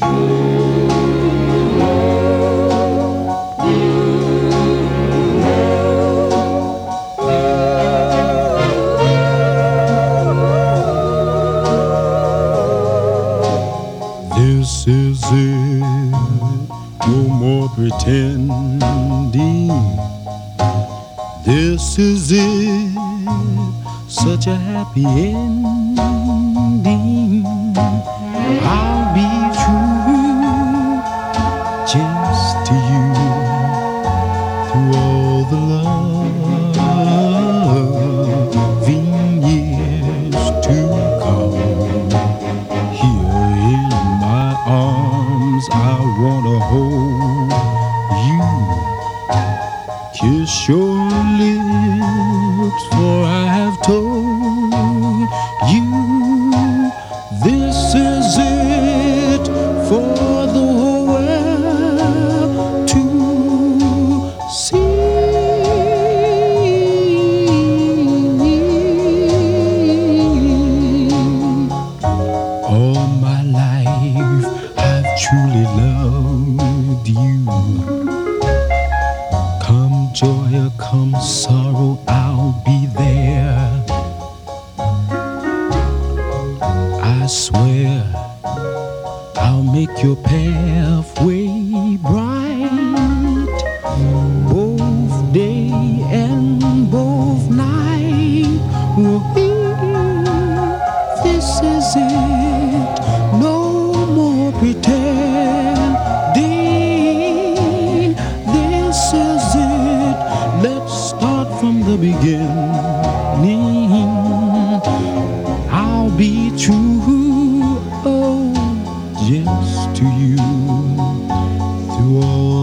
This is it, no more pretending. This is it, such a happy ending. I'll be true just to you through all the loving years to come. Here in my arms, I wanna hold you, kiss your lips, for I have told you this is it for the whole world to see. All my life I've truly loved you. Come joy or come sorrow, I'll be there. I swear I'll make your pathway bright, both day and both night. This is it, no more pretending. This is it, let's start from the beginning. I'll be true, oh, just to you through all